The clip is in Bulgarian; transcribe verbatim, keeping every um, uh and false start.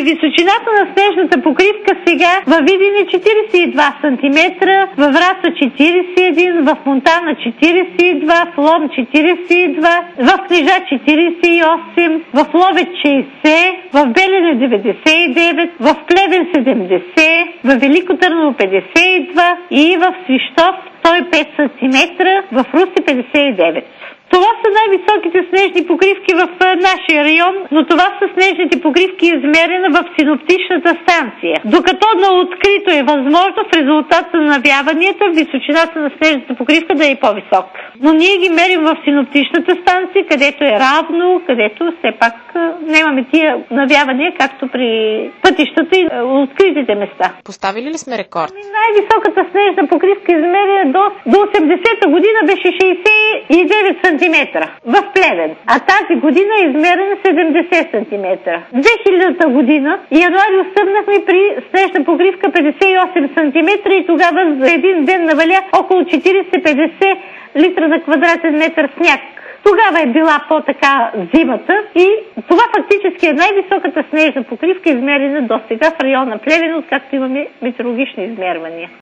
височината на снежната покривка сега във Видин е четиридесет и два сантиметра, във Враца четиридесет и един, в Монтана четиридесет и два, в Лом четиридесет и два, в Кнежа четиридесет и осем, в Ловеч шейсет, в Белене деветдесет и девет, в Плевен седемдесет, в Велико Търново петдесет и два и в Свищов сто и пет сантиметра, в Русе петдесет и девет. Това са най-високите снежни покривки в нашия район, но това са снежните покривки измерена в синоптичната станция. Докато на открито е възможно в резултат на навяванията височината на снежната покривка да е по-висока. Но ние ги мерим в синоптичната станция, където е равно, където все пак нямаме тия навявания, както при пътищата и откритите места. Поставили ли сме рекорд? Най-високата снежна покривка измерена до, до осемдесета година беше шейсет и девет сантиметра в Плевен, а тази година е измерена седемдесет сантиметра. две хилядата година януари остъпнахме при снежна покривка петдесет и осем сантиметра и тогава за един ден наваля около четиридесет до петдесет литра на квадратен метър сняг. Тогава е била по-така зимата и това фактически е най-високата снежна покривка, измерена до сега в района Плевен, откакто имаме метеорологични измервания.